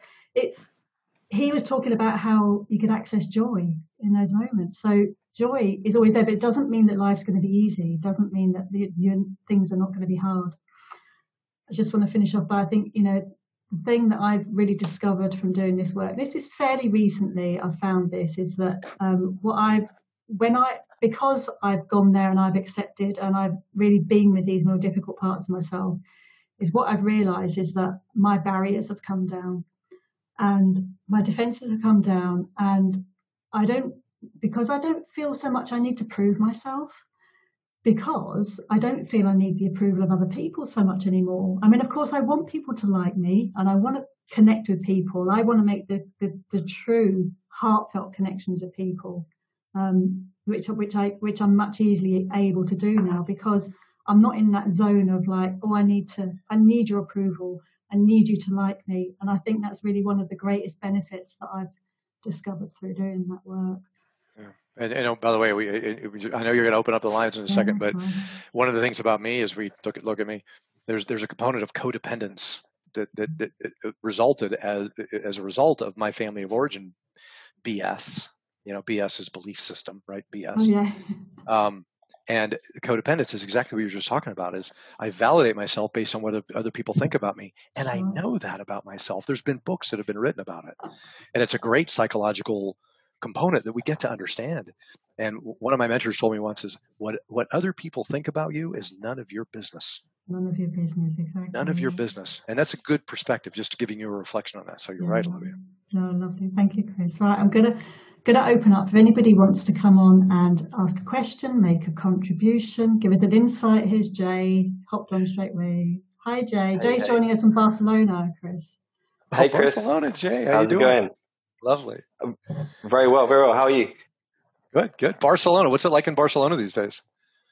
[SPEAKER 1] he was talking about how you can access joy in those moments. So joy is always there, but it doesn't mean that life's going to be easy. It doesn't mean that things are not going to be hard. I just want to finish off by, I think, the thing that I've really discovered from doing this work, this is fairly recently I found this, is that because I've gone there and I've accepted and I've really been with these more difficult parts of myself, is what I've realized is that my barriers have come down and my defenses have come down, and because I don't feel so much I need to prove myself, because I don't feel I need the approval of other people so much anymore. I mean, of course, I want people to like me and I want to connect with people. I want to make the true heartfelt connections with people, which I'm much easily able to do now, because I'm not in that zone of like, oh, I need your approval. I need you to like me. And I think that's really one of the greatest benefits that I've discovered through doing that work.
[SPEAKER 2] Yeah. And by the way, I know you're going to open up the lines in a second, but one of the things about me is, we look at me, there's a component of codependence that resulted as a result of my family of origin BS. BS is belief system, right? BS.
[SPEAKER 1] Oh, yeah.
[SPEAKER 2] And codependence is exactly what you were just talking about, is I validate myself based on what other people think about me. And I know that about myself. There's been books that have been written about it. And it's a great psychological component that we get to understand. And one of my mentors told me once is, what other people think about you is none of your business.
[SPEAKER 1] None of your business, exactly.
[SPEAKER 2] None of your business. And that's a good perspective, just giving you a reflection on that. So you're right, Olivia.
[SPEAKER 1] No, lovely. Thank you, Chris. Right, I'm going to open up. If anybody wants to come on and ask a question, make a contribution, give us an insight. Here's Jay. Hopped on straight away. Hi, Jay. Jay's joining us from Barcelona, Chris.
[SPEAKER 3] Hey, Chris.
[SPEAKER 2] Barcelona, Jay.
[SPEAKER 3] How's
[SPEAKER 2] you doing?
[SPEAKER 3] It going?
[SPEAKER 2] Lovely.
[SPEAKER 3] Very well, very well. How are you?
[SPEAKER 2] Good. Barcelona. What's it like in Barcelona these days?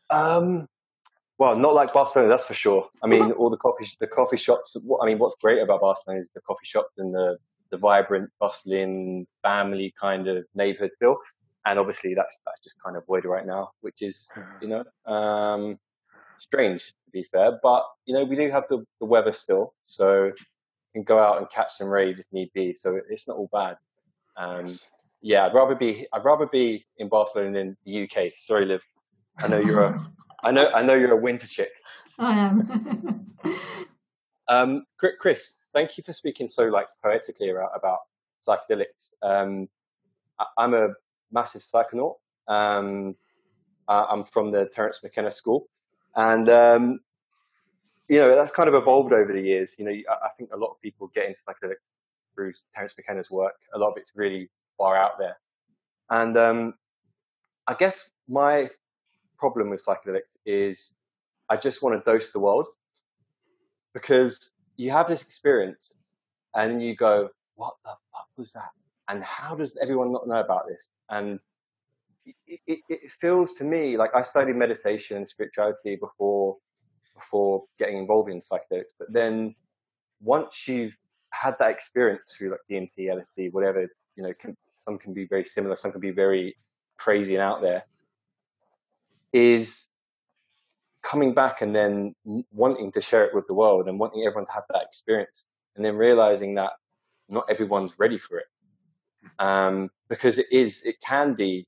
[SPEAKER 3] Um, well, not like Barcelona, that's for sure. I mean, all the coffee shops. I mean, what's great about Barcelona is the coffee shops and the vibrant, bustling, family kind of neighborhood feel. And obviously, that's just kind of void right now, which is, you know, strange to be fair. But you know, we do have the weather still, so can go out and catch some rays if need be. So it's not all bad. Um,
[SPEAKER 2] Nice.
[SPEAKER 3] yeah, I'd rather be in Barcelona than the UK. Sorry, Liv. I know you're a I know you're a winter chick.
[SPEAKER 1] I am.
[SPEAKER 3] Chris, thank you for speaking so like poetically about psychedelics. I'm a massive psychonaut. Um, I'm from the Terence McKenna School, and you know that's kind of evolved over the years. You know, I think a lot of people get into psychedelics through Terence McKenna's work. A lot of it's really far out there, and I guess my problem with psychedelics is I just want to dose the world because you have this experience and you go, what the fuck was that? And how does everyone not know about this? And it feels to me like I studied meditation and spirituality before getting involved in psychedelics. But then once you've had that experience through like DMT, LSD, whatever, you know, some can be very similar, some can be very crazy and out there, is coming back and then wanting to share it with the world and wanting everyone to have that experience and then realizing that not everyone's ready for it. Because it can be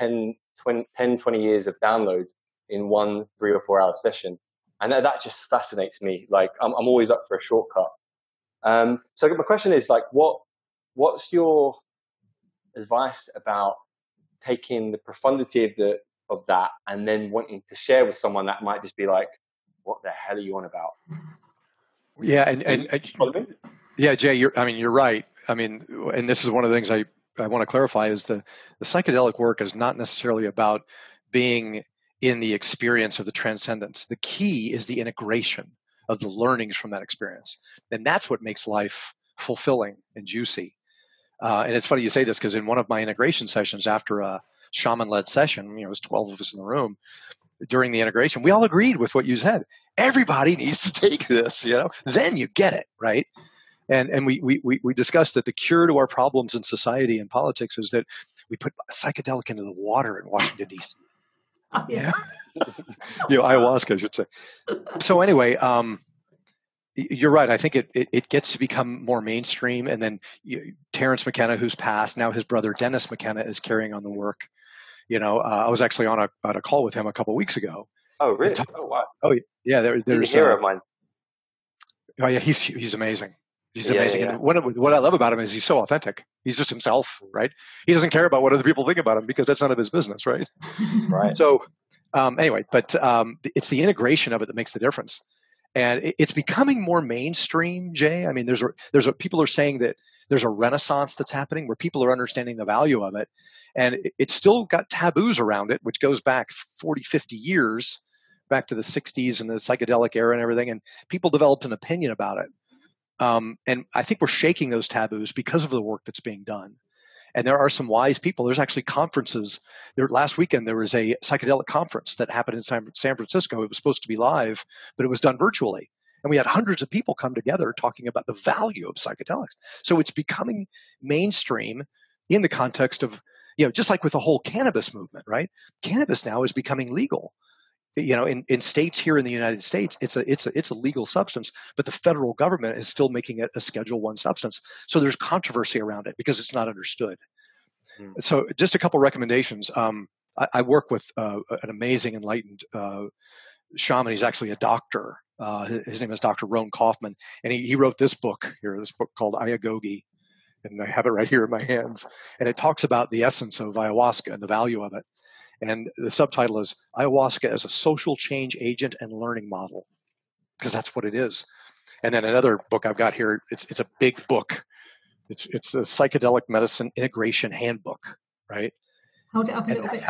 [SPEAKER 3] 10, 20 years of downloads in one 3 or 4 hour session. And that just fascinates me. Like I'm always up for a shortcut. So my question is like, what's your advice about taking the profundity of that and then wanting to share with someone that might just be like, what the hell are you on about?
[SPEAKER 2] Yeah, and yeah, Jay, you're right. I mean, and this is one of the things I want to clarify is the psychedelic work is not necessarily about being in the experience of the transcendence. The key is the integration of the learnings from that experience, and that's what makes life fulfilling and juicy. And it's funny you say this because in one of my integration sessions after a shaman-led session, you know, it was 12 of us in the room during the integration, we all agreed with what you said. Everybody needs to take this, you know, then you get it, right? And we discussed that the cure to our problems in society and politics is that we put psychedelic into the water in Washington, D.C.
[SPEAKER 1] Yeah.
[SPEAKER 2] You know, ayahuasca, I should say. So anyway, you're right. I think it gets to become more mainstream. And then Terence McKenna, who's passed, now his brother Dennis McKenna is carrying on the work. You know, I was actually on a call with him a couple of weeks ago.
[SPEAKER 3] Oh, really? Oh, wow.
[SPEAKER 2] Oh, yeah. There's
[SPEAKER 3] a hero of mine.
[SPEAKER 2] Oh, yeah. He's amazing. He's amazing.
[SPEAKER 3] Yeah.
[SPEAKER 2] And what I love about him is he's so authentic. He's just himself, right? He doesn't care about what other people think about him because that's none of his business, right?
[SPEAKER 3] Right.
[SPEAKER 2] So, anyway, but it's the integration of it that makes the difference. And it's becoming more mainstream, Jay. I mean, people are saying that there's a renaissance that's happening where people are understanding the value of it. And it's still got taboos around it, which goes back 40, 50 years, back to the 60s and the psychedelic era and everything. And people developed an opinion about it. And I think we're shaking those taboos because of the work that's being done. And there are some wise people. There's actually conferences. Last weekend, there was a psychedelic conference that happened in San Francisco. It was supposed to be live, but it was done virtually. And we had hundreds of people come together talking about the value of psychedelics. So it's becoming mainstream in the context of, you know, just like with the whole cannabis movement, right? Cannabis now is becoming legal. You know, in states here in the United States, it's a legal substance, but the federal government is still making it a Schedule I substance. So there's controversy around it because it's not understood. So just a couple recommendations. I work with an amazing, enlightened shaman. He's actually a doctor. His name is Dr. Roan Kaufman, and he wrote this book called Ayagogi, and I have it right here in my hands. And it talks about the essence of ayahuasca and the value of it. And the subtitle is Ayahuasca as a Social Change Agent and Learning Model, because that's what it is. And then another book I've got here, it's a big book. It's a Psychedelic Medicine Integration Handbook, right?
[SPEAKER 1] Hold it up a little bit,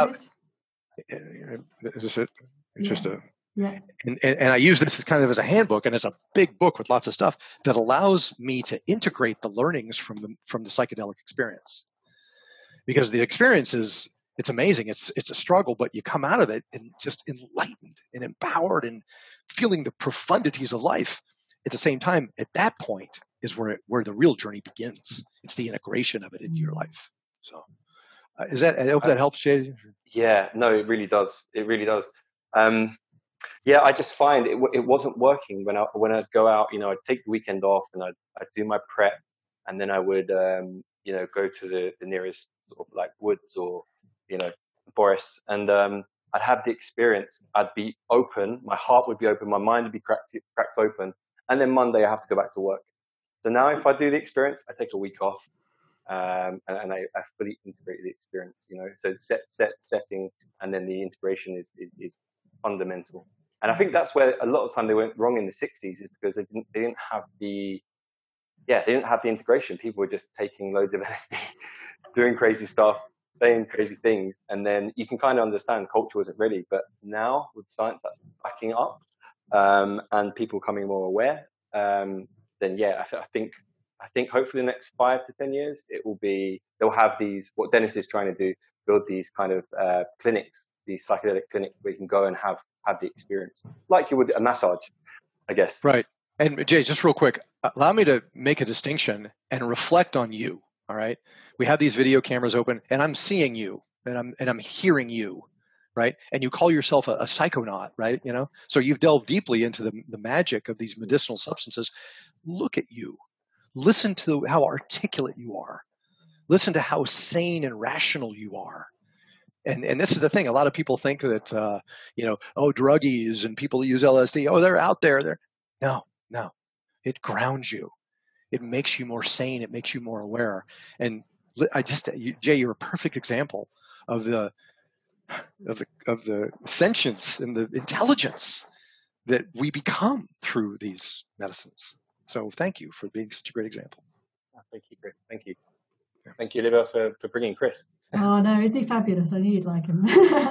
[SPEAKER 2] Is this it? It's just a...
[SPEAKER 1] Yeah.
[SPEAKER 2] And I use this kind of as a handbook, and it's a big book with lots of stuff that allows me to integrate the learnings from the psychedelic experience. Because the experience is it's amazing. It's a struggle, but you come out of it and just enlightened and empowered and feeling the profundities of life. At the same time, at that point is where the real journey begins. It's the integration of it into your life. So, I hope that helps, Jay.
[SPEAKER 3] Yeah, no, it really does. It really does. Yeah, I just find it wasn't working when I'd go out. I'd take the weekend off and I'd do my prep, and then I would go to the nearest sort of like woods or forests, and I'd have the experience. I'd be open, my heart would be open, my mind would be cracked open, and then Monday I have to go back to work. So now if I do the experience, I take a week off, and I fully integrate the experience. So setting, and then the integration is fundamental. And I think that's where a lot of time they went wrong in the 60s, is because they didn't have the integration. People were just taking loads of LSD, doing crazy stuff, saying crazy things, and then you can kind of understand culture wasn't ready. But now with science that's backing up, and people becoming more aware, then yeah, I think hopefully the next 5 to 10 years they'll have these, what Dennis is trying to do, build these kind of clinics, these psychedelic clinics where you can go and have the experience like you would a massage, I guess.
[SPEAKER 2] Right. And Jay, just real quick, allow me to make a distinction and reflect on you. All right. We have these video cameras open, and I'm seeing you, and I'm hearing you, right? And you call yourself a psychonaut, right? So you've delved deeply into the magic of these medicinal substances. Look at you. Listen to how articulate you are. Listen to how sane and rational you are. And this is the thing. A lot of people think that, druggies and people who use LSD, they're out there. No. It grounds you. It makes you more sane. It makes you more aware. And Jay, you're a perfect example of the sentience and the intelligence that we become through these medicines. So thank you for being such a great example.
[SPEAKER 3] Thank you, Chris. Thank you. Thank you, Oliver, for bringing Chris.
[SPEAKER 1] Oh no, isn't he fabulous? I knew you'd like him.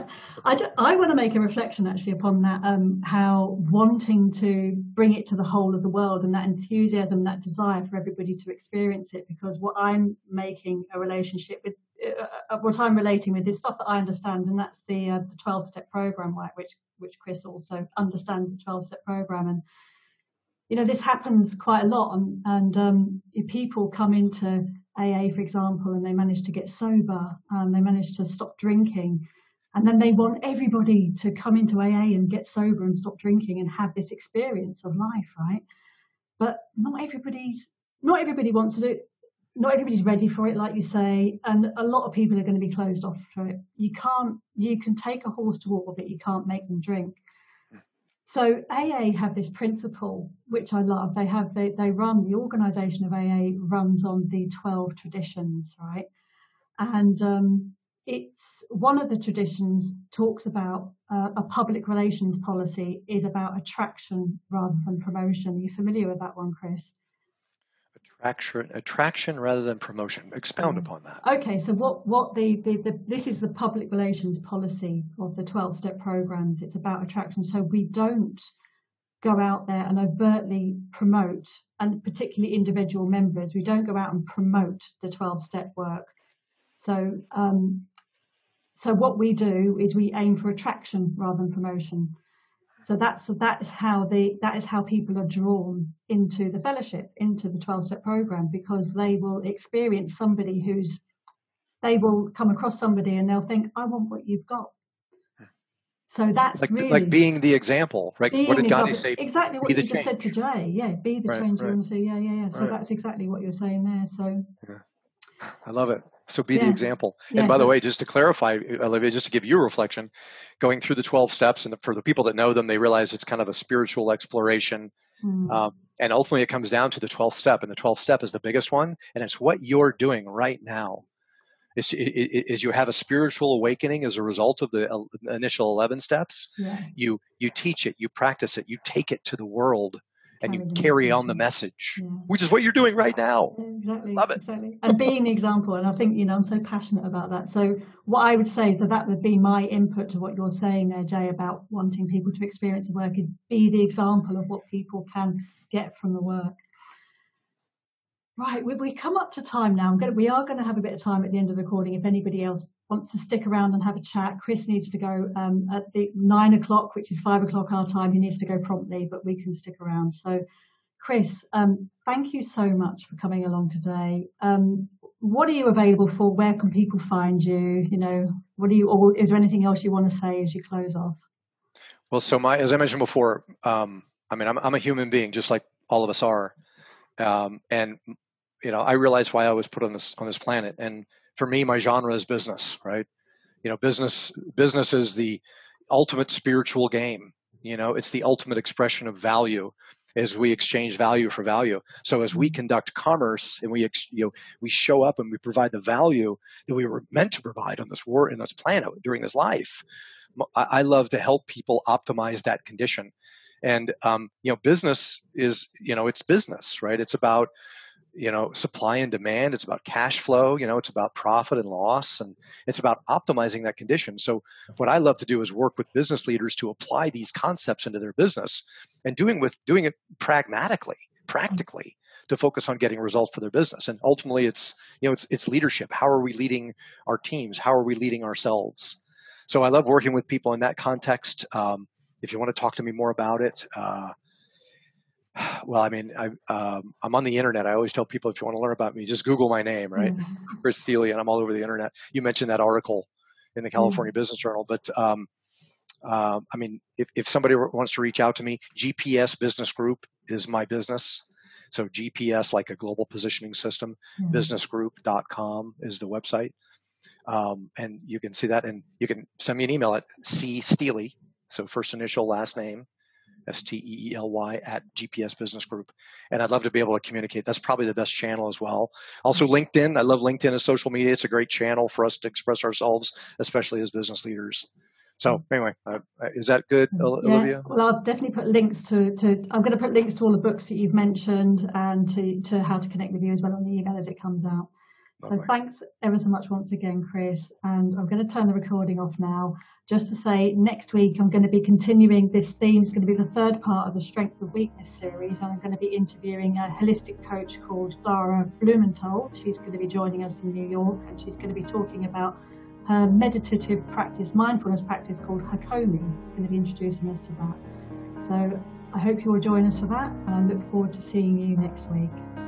[SPEAKER 1] I want to make a reflection actually upon that, how wanting to bring it to the whole of the world, and that enthusiasm, that desire for everybody to experience it, because what I'm making a relationship with, what I'm relating with is stuff that I understand, and that's the 12-step program, right, which Chris also understands, the 12-step program. And this happens quite a lot, and people come into AA, for example, and they manage to get sober, and they manage to stop drinking, and then they want everybody to come into AA and get sober and stop drinking and have this experience of life, right? But not everybody wants to do it. Not everybody's ready for it, like you say, and a lot of people are going to be closed off to it. You can take a horse to water, but you can't make them drink. So AA have this principle, which I love. They run, the organisation of AA runs on the 12 traditions, right? And it's one of the traditions talks about a public relations policy is about attraction rather than promotion. Are you familiar with that one, Chris?
[SPEAKER 2] Attraction rather than promotion. Expound upon that.
[SPEAKER 1] Okay, so what this is the public relations policy of the 12-step programs. It's about attraction. So we don't go out there and overtly promote, and particularly individual members, we don't go out and promote the 12-step work. So what we do is we aim for attraction rather than promotion. So that is how people are drawn into the fellowship, into the 12-step program, because they will experience somebody they will come across somebody and they'll think, I want what you've got. So that's
[SPEAKER 2] like being the example, right? What did Gandhi say?
[SPEAKER 1] Exactly what you just said to Jay. Yeah, be the change you want to see. Yeah. So that's exactly what you're saying there. So
[SPEAKER 2] I love it. So be the example. And by the way, just to clarify, Olivia, just to give you a reflection, going through the 12 steps, and for the people that know them, they realize it's kind of a spiritual exploration. And ultimately it comes down to the 12th step, and the 12th step is the biggest one. And it's what you're doing right now. Is you have a spiritual awakening as a result of the initial 11 steps.
[SPEAKER 1] Yeah.
[SPEAKER 2] You teach it, you practice it, you take it to the world, and you carry on the message, which is what you're doing right now.
[SPEAKER 1] Exactly.
[SPEAKER 2] Love it.
[SPEAKER 1] Exactly. And being the example, and I think, I'm so passionate about that. So what I would say, so that would be my input to what you're saying there, Jay, about wanting people to experience the work, is be the example of what people can get from the work. Right, we come up to time now. We are going to have a bit of time at the end of the recording if anybody else wants to stick around and have a chat. Chris needs to go at the 9 o'clock, which is 5 o'clock our time. He needs to go promptly, but we can stick around. So, Chris, thank you so much for coming along today. What are you available for? Where can people find you? You know, or is there anything else you want to say as you close off?
[SPEAKER 2] Well, so as I mentioned before, I'm a human being just like all of us are. And I realized why I was put on this planet. And for me, my genre is business, right? Business is the ultimate spiritual game. It's the ultimate expression of value as we exchange value for value. So as we conduct commerce and we show up and we provide the value that we were meant to provide on this in this planet during this life, I love to help people optimize that condition. And, business is, it's business, right? It's about, supply and demand. It's about cash flow. It's about profit and loss, and it's about optimizing that condition. So what I love to do is work with business leaders to apply these concepts into their business and doing it pragmatically, practically, to focus on getting results for their business. And ultimately it's leadership. How are we leading our teams? How are we leading ourselves? So I love working with people in that context. If you want to talk to me more about it, I'm on the internet. I always tell people, if you want to learn about me, just Google my name, right? Mm-hmm. Chris Thiele, and I'm all over the internet. You mentioned that article in the California Business Journal, but if somebody wants to reach out to me, GPS Business Group is my business. So GPS, like a global positioning system, businessgroup.com is the website. And you can see that, and you can send me an email at csteely, so first initial, last name, STEELY at GPS Business Group. And I'd love to be able to communicate. That's probably the best channel as well. Also LinkedIn. I love LinkedIn as social media. It's a great channel for us to express ourselves, especially as business leaders. So anyway, is that good, Olivia?
[SPEAKER 1] Well, I'll definitely put links I'm going to put links to all the books that you've mentioned and to how to connect with you as well on the email as it comes out. So thanks ever so much once again, Chris. And I'm going to turn the recording off now just to say next week I'm going to be continuing this theme. It's going to be the third part of the Strength of Weakness series. And I'm going to be interviewing a holistic coach called Clara Blumenthal. She's going to be joining us in New York, and she's going to be talking about her meditative practice, mindfulness practice called Hakomi. She's going to be introducing us to that. So I hope you will join us for that, and I look forward to seeing you next week.